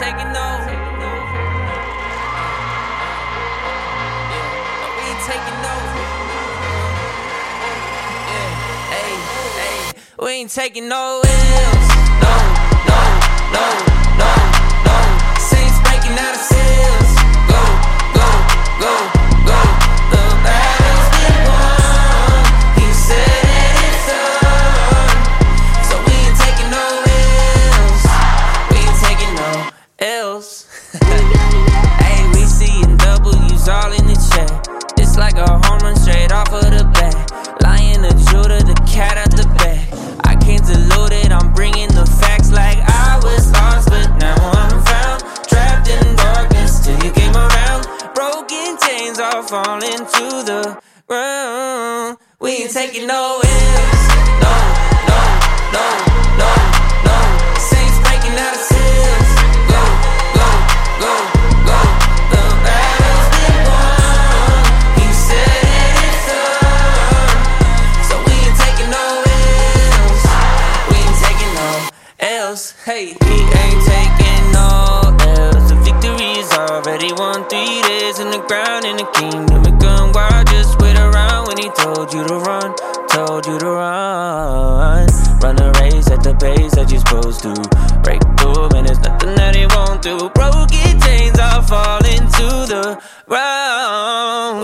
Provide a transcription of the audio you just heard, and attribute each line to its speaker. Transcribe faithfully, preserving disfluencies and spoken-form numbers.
Speaker 1: taking no. Yeah, we ain't taking no. Yeah, hey, hey, we ain't taking no L's. No, no, no, no, no. Saints breaking out of seals. Go, go, go, go. The battle's been won. He said it's done. So we ain't taking no L's. We ain't taking no L's. Hey, we seeing W's all in the chat. It's like a home run straight off of the bat. Lion, the Judah, the cat out the bag. I can't dilute it, I'm bringing the facts like I was lost, but now I'm found. Trapped in darkness till you came around. Broken chains all falling to the ground. We ain't taking no L's. No, no, no, no, no. Saints breaking out of seals. Go, go, go, go. The battle's been won. He said it's done. So we ain't taking no L's. We ain't taking no L's. Hey, we ain't taking no L's. The victory is already won. Three days in the ground in the kingdom of gun. Why just wait around when he told you to run? Told you to run. Run the race at the pace that you're supposed to. Break through, man, there's nothing that he won't do. Broken chains are falling to the ground.